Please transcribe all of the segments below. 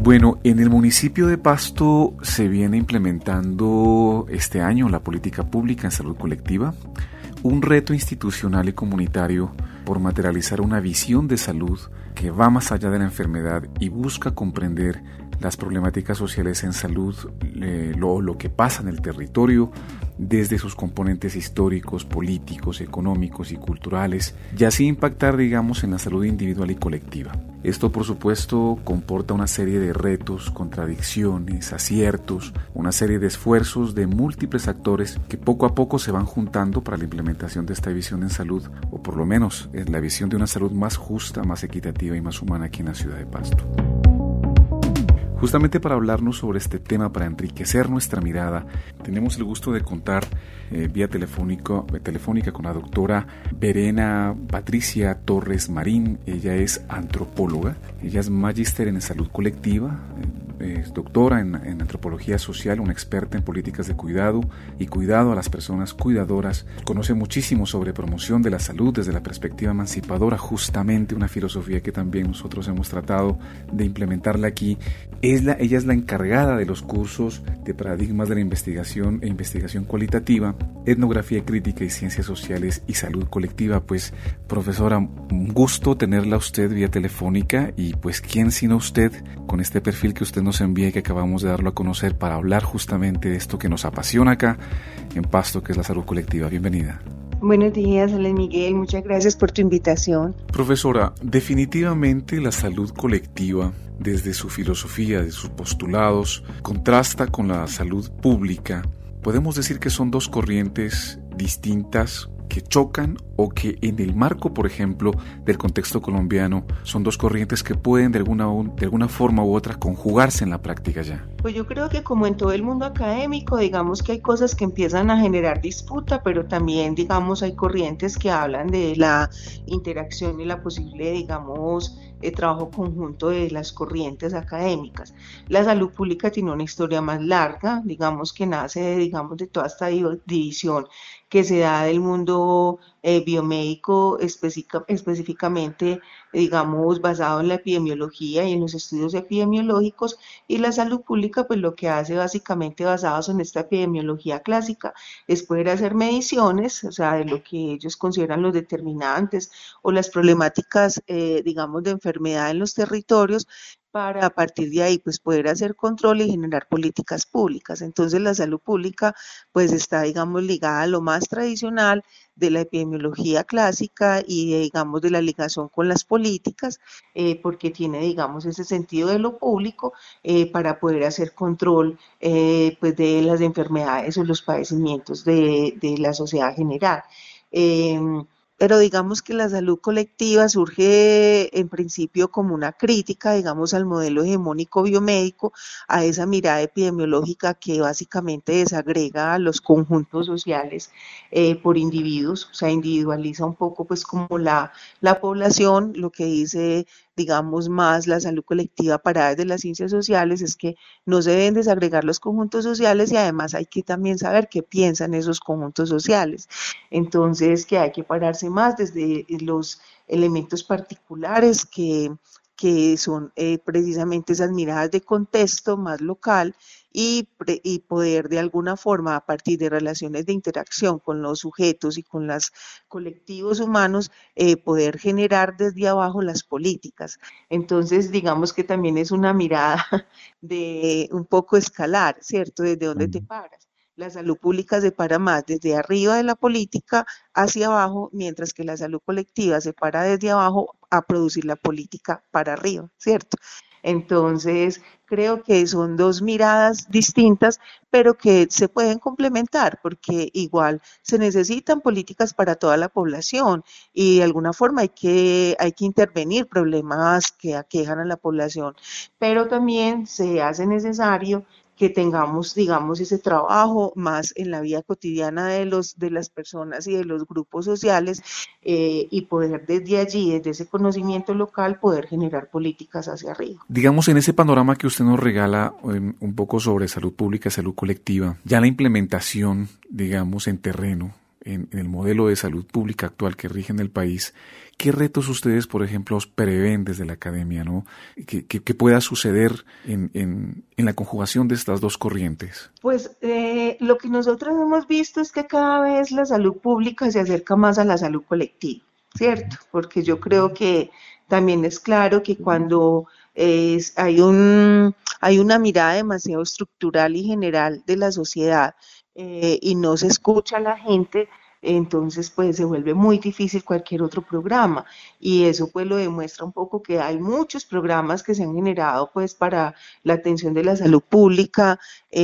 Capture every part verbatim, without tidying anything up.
Bueno, en el municipio de Pasto se viene implementando este año la política pública en salud colectiva, un reto institucional y comunitario por materializar una visión de salud que va más allá de la enfermedad y busca comprender las problemáticas sociales en salud, eh, lo, lo que pasa en el territorio, desde sus componentes históricos, políticos, económicos y culturales, y así impactar, digamos, en la salud individual y colectiva. Esto, por supuesto, comporta una serie de retos, contradicciones, aciertos, una serie de esfuerzos de múltiples actores que poco a poco se van juntando para la implementación de esta visión en salud, o por lo menos es la visión de una salud más justa, más equitativa y más humana aquí en la ciudad de Pasto. Justamente para hablarnos sobre este tema, para enriquecer nuestra mirada, tenemos el gusto de contar eh, vía telefónico, eh, telefónica con la doctora Verena Patricia Torres Marín. Ella es antropóloga, ella es magíster en salud colectiva, eh, es doctora en, en antropología social, una experta en políticas de cuidado y cuidado a las personas cuidadoras. Conoce muchísimo sobre promoción de la salud desde la perspectiva emancipadora, justamente una filosofía que también nosotros hemos tratado de implementarla aquí. Es la, ella es la encargada de los cursos de paradigmas de la investigación e investigación cualitativa, etnografía crítica y ciencias sociales y salud colectiva. Pues, profesora, un gusto tenerla a usted vía telefónica y pues quién sino usted con este perfil que usted nos envía y que acabamos de darlo a conocer para hablar justamente de esto que nos apasiona acá en Pasto, que es la salud colectiva. Bienvenida. Buenos días, Alex Miguel, muchas gracias por tu invitación. Profesora, definitivamente la salud colectiva, desde su filosofía, de sus postulados, contrasta con la salud pública. Podemos decir que son dos corrientes distintas que chocan o que en el marco, por ejemplo, del contexto colombiano, son dos corrientes que pueden de alguna, de alguna forma u otra conjugarse en la práctica ya. Pues yo creo que como en todo el mundo académico, digamos que hay cosas que empiezan a generar disputa, pero también, digamos, hay corrientes que hablan de la interacción y la posible, digamos, el trabajo conjunto de las corrientes académicas. La salud pública tiene una historia más larga, digamos que nace, digamos, de toda esta división que se da del mundo eh, biomédico específica, específicamente, digamos, basado en la epidemiología y en los estudios epidemiológicos, y la salud pública, pues lo que hace básicamente basados en esta epidemiología clásica es poder hacer mediciones, o sea, de lo que ellos consideran los determinantes o las problemáticas, eh, digamos, de enfermedad en los territorios, para a partir de ahí pues poder hacer control y generar políticas públicas. Entonces la salud pública pues está, digamos, ligada a lo más tradicional de la epidemiología clásica y de, digamos, de la ligación con las políticas, eh, porque tiene, digamos, ese sentido de lo público eh, para poder hacer control eh, pues de las enfermedades o los padecimientos de, de la sociedad general. Eh, Pero digamos que la salud colectiva surge en principio como una crítica, digamos, al modelo hegemónico biomédico, a esa mirada epidemiológica que básicamente desagrega a los conjuntos sociales eh, por individuos, o sea, individualiza un poco pues como la, la población. Lo que dice, digamos, más la salud colectiva para desde las ciencias sociales es que no se deben desagregar los conjuntos sociales y además hay que también saber qué piensan esos conjuntos sociales. Entonces, que hay que pararse más desde los elementos particulares que, que son eh, precisamente esas miradas de contexto más local y, pre, y poder de alguna forma a partir de relaciones de interacción con los sujetos y con los colectivos humanos eh, poder generar desde abajo las políticas. Entonces digamos que también es una mirada de un poco escalar, ¿cierto? Desde dónde te paras. La salud pública se para más desde arriba de la política hacia abajo, mientras que la salud colectiva se para desde abajo a producir la política para arriba, ¿cierto? Entonces, creo que son dos miradas distintas, pero que se pueden complementar, porque igual se necesitan políticas para toda la población y de alguna forma hay que, hay que intervenir problemas que aquejan a la población, pero también se hace necesario que tengamos, digamos, ese trabajo más en la vida cotidiana de, los, de las personas y de los grupos sociales eh, y poder desde allí, desde ese conocimiento local, poder generar políticas hacia arriba. Digamos, en ese panorama que usted nos regala um, un poco sobre salud pública, salud colectiva, ya la implementación, digamos, en terreno, en, en el modelo de salud pública actual que rige en el país, ¿qué retos ustedes, por ejemplo, os prevén desde la academia, ¿no? que, que, que pueda suceder en, en, en la conjugación de estas dos corrientes? Pues eh, lo que nosotros hemos visto es que cada vez la salud pública se acerca más a la salud colectiva, ¿cierto? Porque yo creo que también es claro que cuando es, hay, un, hay una mirada demasiado estructural y general de la sociedad eh, y no se escucha a la gente, entonces pues se vuelve muy difícil cualquier otro programa y eso pues lo demuestra un poco que hay muchos programas que se han generado pues para la atención de la salud pública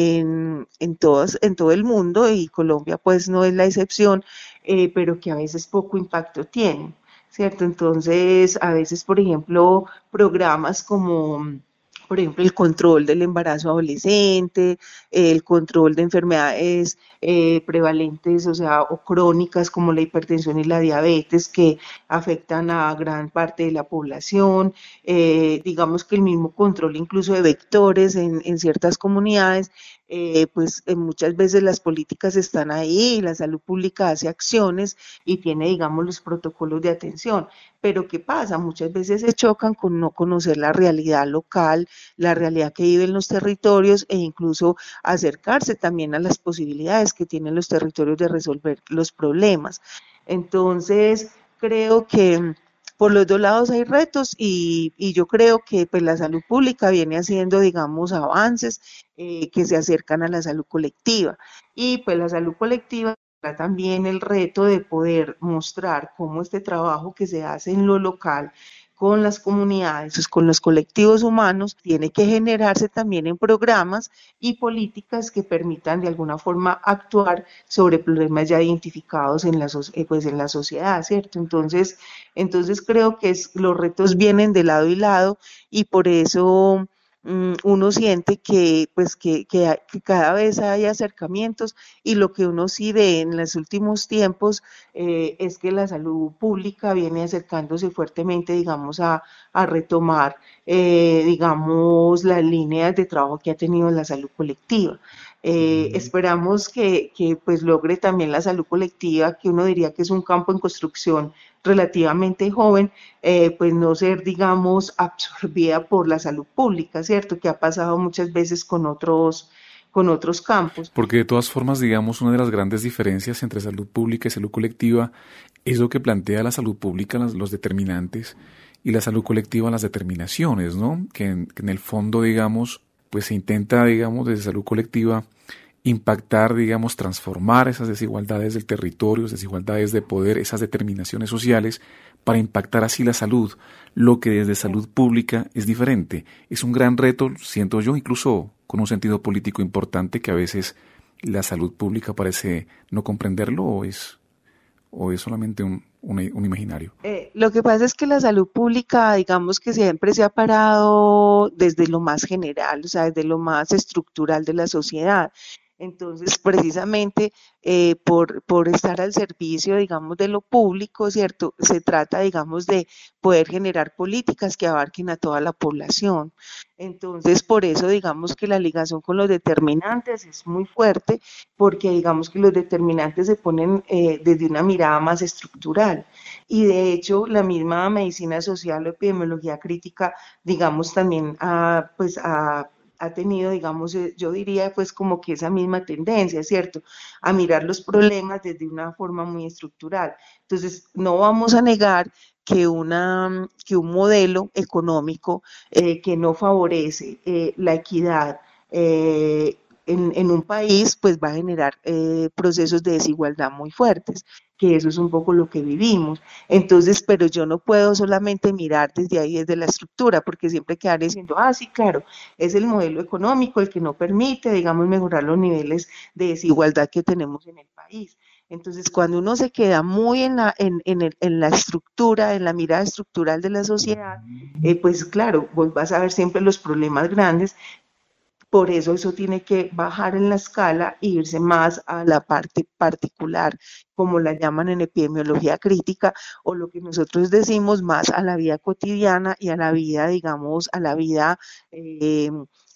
en, en, todos, en todo el mundo y Colombia pues no es la excepción, eh, pero que a veces poco impacto tienen, ¿cierto? Entonces a veces por ejemplo programas como por ejemplo, el control del embarazo adolescente, el control de enfermedades eh, prevalentes, o sea, o crónicas como la hipertensión y la diabetes que afectan a gran parte de la población, eh, digamos que el mismo control incluso de vectores en, en ciertas comunidades, eh, pues eh, muchas veces las políticas están ahí, la salud pública hace acciones y tiene, digamos, los protocolos de atención. Pero ¿qué pasa? Muchas veces se chocan con no conocer la realidad local, la realidad que viven los territorios e incluso acercarse también a las posibilidades que tienen los territorios de resolver los problemas. Entonces, creo que por los dos lados hay retos y, y yo creo que pues la salud pública viene haciendo, digamos, avances eh, que se acercan a la salud colectiva y pues la salud colectiva también el reto de poder mostrar cómo este trabajo que se hace en lo local con las comunidades, con los colectivos humanos, tiene que generarse también en programas y políticas que permitan de alguna forma actuar sobre problemas ya identificados en la, pues en la sociedad, ¿cierto? Entonces, entonces creo que es, los retos vienen de lado y lado y por eso uno siente que pues que, que, que cada vez hay acercamientos y lo que uno sí ve en los últimos tiempos eh, es que la salud pública viene acercándose fuertemente, digamos, a, a retomar, eh, digamos, las líneas de trabajo que ha tenido la salud colectiva. Eh, esperamos que, que pues logre también la salud colectiva, que uno diría que es un campo en construcción relativamente joven, eh, pues no ser, digamos, absorbida por la salud pública, ¿cierto? Que ha pasado muchas veces con otros, con otros campos. Porque de todas formas, digamos, una de las grandes diferencias entre salud pública y salud colectiva es lo que plantea la salud pública, los, los determinantes, y la salud colectiva, las determinaciones, ¿no? Que en, que en el fondo, digamos, pues se intenta, digamos, desde salud colectiva impactar, digamos, transformar esas desigualdades del territorio, esas desigualdades de poder, esas determinaciones sociales, para impactar así la salud, lo que desde salud pública es diferente. Es un gran reto, siento yo, incluso con un sentido político importante, que a veces la salud pública parece no comprenderlo, o es, o es solamente un, un, un imaginario. Eh, lo que pasa es que la salud pública, digamos que siempre se ha parado desde lo más general, o sea, desde lo más estructural de la sociedad. Entonces, precisamente eh, por, por estar al servicio, digamos, de lo público, ¿cierto? Se trata, digamos, de poder generar políticas que abarquen a toda la población. Entonces, por eso, digamos que la ligación con los determinantes es muy fuerte, porque digamos que los determinantes se ponen eh, desde una mirada más estructural. Y de hecho, la misma medicina social o epidemiología crítica, digamos, también ha, pues, ha ha tenido, digamos, yo diría pues como que esa misma tendencia, ¿cierto? A mirar los problemas desde una forma muy estructural. Entonces, no vamos a negar que, una, que un modelo económico eh, que no favorece eh, la equidad eh, en, en un país, pues va a generar eh, procesos de desigualdad muy fuertes, que eso es un poco lo que vivimos. Entonces, pero yo no puedo solamente mirar desde ahí, desde la estructura, porque siempre quedar diciendo, ah, sí, claro, es el modelo económico el que no permite, digamos, mejorar los niveles de desigualdad que tenemos en el país. Entonces, cuando uno se queda muy en la, en, en, el, en la estructura, en la mirada estructural de la sociedad, eh, pues claro, vos vas a ver siempre los problemas grandes. Por eso eso tiene que bajar en la escala e irse más a la parte particular, como la llaman en epidemiología crítica, o lo que nosotros decimos más a la vida cotidiana y a la vida, digamos, a la vida eh,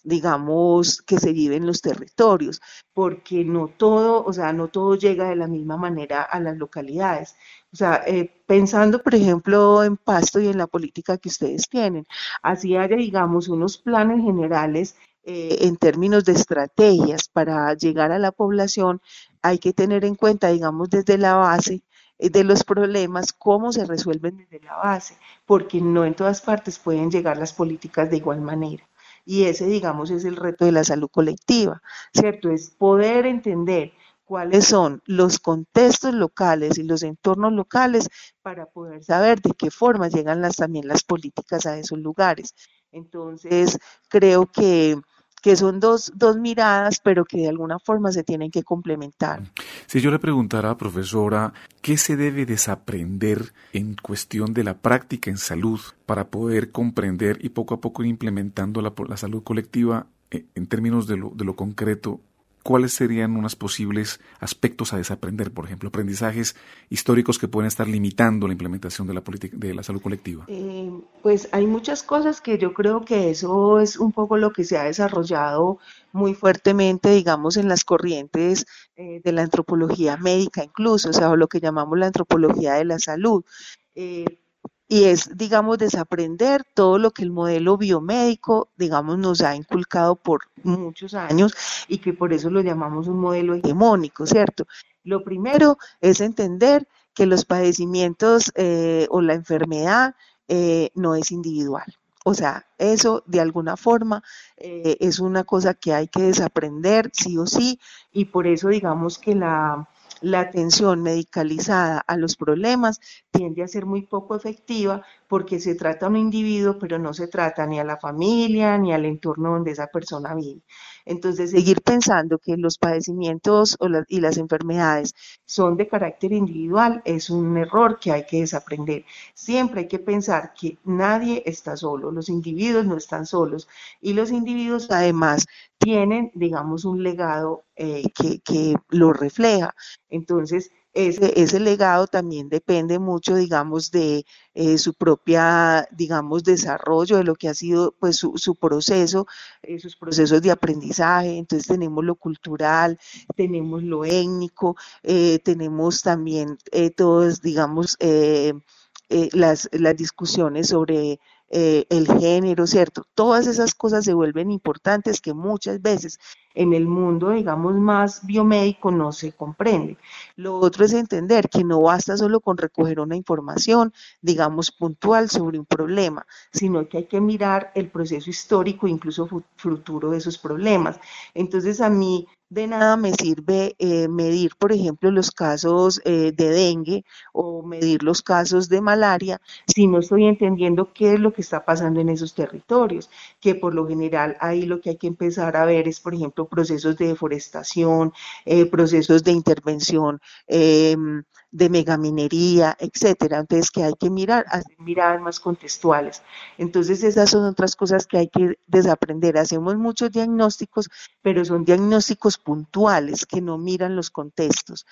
digamos, que se vive en los territorios, porque no todo, o sea, no todo llega de la misma manera a las localidades. O sea, eh, pensando, por ejemplo, en Pasto y en la política que ustedes tienen, así haya, digamos, unos planes generales eh, en términos de estrategias para llegar a la población, hay que tener en cuenta, digamos, desde la base eh, de los problemas, cómo se resuelven desde la base, porque no en todas partes pueden llegar las políticas de igual manera. Y ese, digamos, es el reto de la salud colectiva, ¿cierto? Es poder entender cuáles son los contextos locales y los entornos locales para poder saber de qué forma llegan las, también las políticas a esos lugares. Entonces, creo que que son dos, dos miradas, pero que de alguna forma se tienen que complementar. Si yo le preguntara, profesora, ¿qué se debe desaprender en cuestión de la práctica en salud para poder comprender y poco a poco ir implementando la, la salud colectiva eh, en términos de lo, de lo concreto? ¿Cuáles serían unos posibles aspectos a desaprender? Por ejemplo, aprendizajes históricos que pueden estar limitando la implementación de la política de la salud colectiva. Eh, pues hay muchas cosas que yo creo que eso es un poco lo que se ha desarrollado muy fuertemente, digamos, en las corrientes eh, de la antropología médica incluso, o sea, o lo que llamamos la antropología de la salud. Eh, y es, digamos, desaprender todo lo que el modelo biomédico, digamos, nos ha inculcado por muchos años y que por eso lo llamamos un modelo hegemónico, ¿cierto? Lo primero es entender que los padecimientos eh, o la enfermedad eh, no es individual. O sea, eso de alguna forma eh, es una cosa que hay que desaprender sí o sí, y por eso digamos que la, la atención medicalizada a los problemas tiende a ser muy poco efectiva porque se trata a un individuo, pero no se trata ni a la familia ni al entorno donde esa persona vive. Entonces, seguir pensando que los padecimientos o la, y las enfermedades son de carácter individual es un error que hay que desaprender. Siempre hay que pensar que nadie está solo, los individuos no están solos y los individuos además tienen, digamos, un legado eh, que, que lo refleja. Entonces, ese, ese legado también depende mucho, digamos, de eh, su propia, digamos, desarrollo, de lo que ha sido, pues, su, su proceso, eh, sus procesos de aprendizaje. Entonces, tenemos lo cultural, tenemos lo étnico, eh, tenemos también eh, todos, digamos, eh, eh, las, las discusiones sobre eh, el género, ¿cierto? Todas esas cosas se vuelven importantes que muchas veces en el mundo, digamos, más biomédico no se comprende. Lo otro es entender que no basta solo con recoger una información, digamos, puntual sobre un problema, sino que hay que mirar el proceso histórico, incluso futuro de esos problemas. Entonces, a mí de nada me sirve eh, medir, por ejemplo, los casos eh, de dengue o medir los casos de malaria si no estoy entendiendo qué es lo que está pasando en esos territorios, que por lo general ahí lo que hay que empezar a ver es, por ejemplo, procesos de deforestación, eh, procesos de intervención eh, de megaminería, etcétera. Entonces, que hay que mirar, hacer miradas más contextuales. Entonces, esas son otras cosas que hay que desaprender. Hacemos muchos diagnósticos, pero son diagnósticos puntuales que no miran los contextos.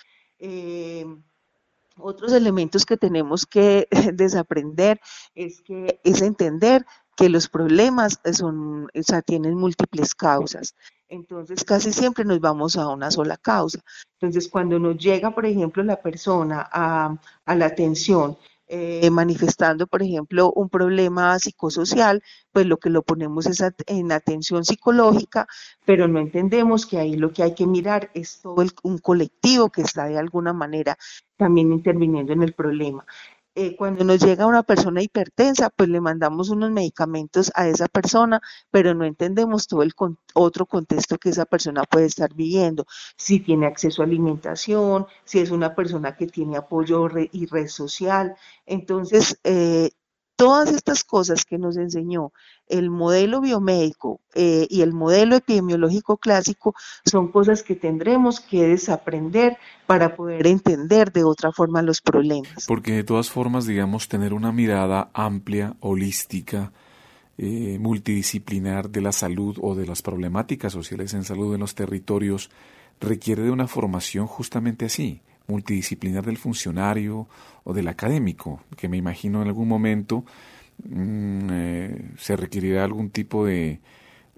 Eh, otros elementos que tenemos que desaprender es que es entender que los problemas son, o sea, tienen múltiples causas. Entonces, casi siempre nos vamos a una sola causa. Entonces, cuando nos llega, por ejemplo, la persona a, a la atención, eh, manifestando, por ejemplo, un problema psicosocial, pues lo que lo ponemos es at en atención psicológica, pero no entendemos que ahí lo que hay que mirar es todo el, un colectivo que está de alguna manera también interviniendo en el problema. Eh, cuando nos llega una persona hipertensa, pues le mandamos unos medicamentos a esa persona, pero no entendemos todo el con otro contexto que esa persona puede estar viviendo, si tiene acceso a alimentación, si es una persona que tiene apoyo re y red social. Entonces, eh, todas estas cosas que nos enseñó el modelo biomédico eh, y el modelo epidemiológico clásico son cosas que tendremos que desaprender para poder entender de otra forma los problemas. Porque de todas formas, digamos, tener una mirada amplia, holística, eh, multidisciplinar de la salud o de las problemáticas sociales en salud en los territorios requiere de una formación justamente así, multidisciplinar del funcionario o del académico, que me imagino en algún momento mmm, eh, se requerirá algún tipo de,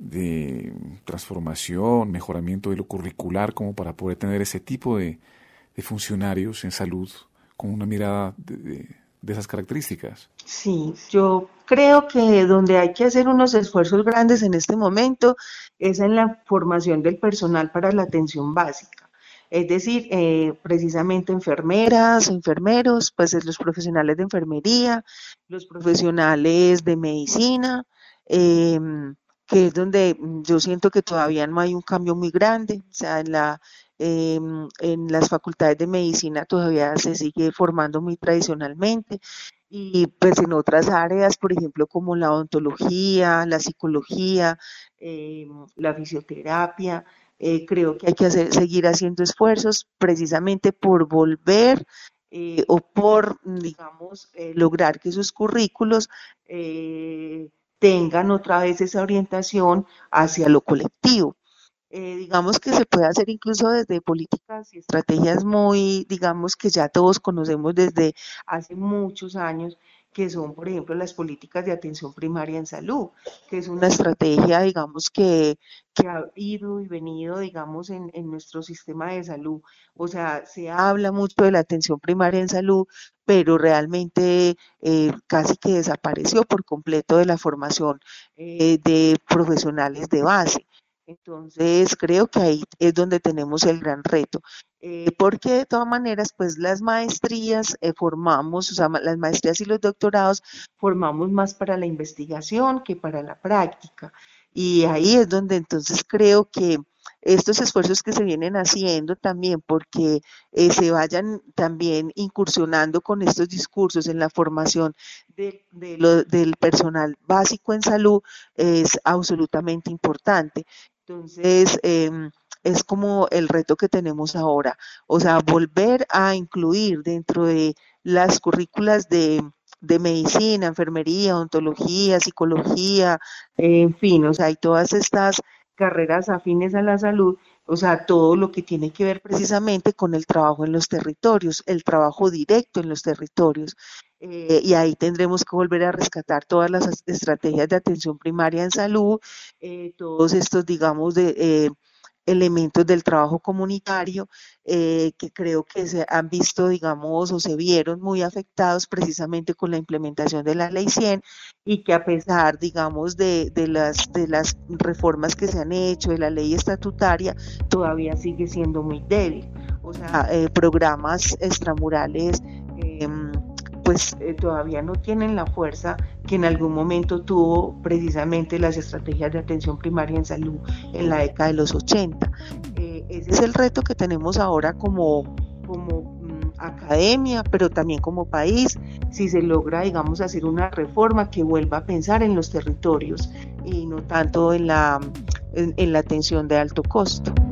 de transformación, mejoramiento de lo curricular, como para poder tener ese tipo de, de funcionarios en salud con una mirada de, de, de esas características? Sí, yo creo que donde hay que hacer unos esfuerzos grandes en este momento es en la formación del personal para la atención básica. Es decir, eh, precisamente enfermeras, enfermeros, pues es los profesionales de enfermería, los profesionales de medicina, eh, que es donde yo siento que todavía no hay un cambio muy grande, o sea, en la, eh, en las facultades de medicina todavía se sigue formando muy tradicionalmente y pues en otras áreas, por ejemplo, como la odontología, la psicología, eh, la fisioterapia, eh, creo que hay que hacer, seguir haciendo esfuerzos precisamente por volver eh, o por, digamos, eh, lograr que sus currículos eh, tengan otra vez esa orientación hacia lo colectivo. Eh, digamos que se puede hacer incluso desde políticas y estrategias muy, digamos que ya todos conocemos desde hace muchos años, que son, por ejemplo, las políticas de atención primaria en salud, que es una estrategia, digamos, que, que ha ido y venido, digamos, en, en nuestro sistema de salud. O sea, se habla mucho de la atención primaria en salud, pero realmente eh, casi que desapareció por completo de la formación eh, de profesionales de base. Entonces, creo que ahí es donde tenemos el gran reto, eh, porque de todas maneras, pues las maestrías eh, formamos, o sea, ma- las maestrías y los doctorados formamos más para la investigación que para la práctica. Y ahí es donde entonces creo que estos esfuerzos que se vienen haciendo también, porque eh, se vayan también incursionando con estos discursos en la formación de, de lo- del personal básico en salud, es absolutamente importante. Entonces, eh, es como el reto que tenemos ahora, o sea, volver a incluir dentro de las currículas de, de medicina, enfermería, odontología, psicología, eh, en fin, o sea, hay todas estas carreras afines a la salud, o sea, todo lo que tiene que ver precisamente con el trabajo en los territorios, el trabajo directo en los territorios. Eh, y ahí tendremos que volver a rescatar todas las as- estrategias de atención primaria en salud, eh, todos estos, digamos, de, eh, elementos del trabajo comunitario eh, que creo que se han visto, digamos, o se vieron muy afectados precisamente con la implementación de la ley cien y que a pesar, digamos, de, de, las, de las reformas que se han hecho, de la ley estatutaria, todavía sigue siendo muy débil. O sea, eh, programas extramurales eh, pues eh, todavía no tienen la fuerza que en algún momento tuvo precisamente las estrategias de atención primaria en salud en la década de los ochenta. Eh, ese es el reto que tenemos ahora como, como mm, academia, pero también como país, si se logra, digamos, hacer una reforma que vuelva a pensar en los territorios y no tanto en la, en, en la atención de alto costo.